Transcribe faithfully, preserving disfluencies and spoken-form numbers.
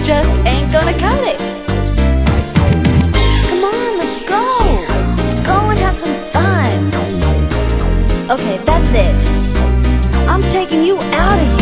just ain't gonna cut it. Come on, let's go. Go and have some fun. Okay, that's it. I'm taking you out of here.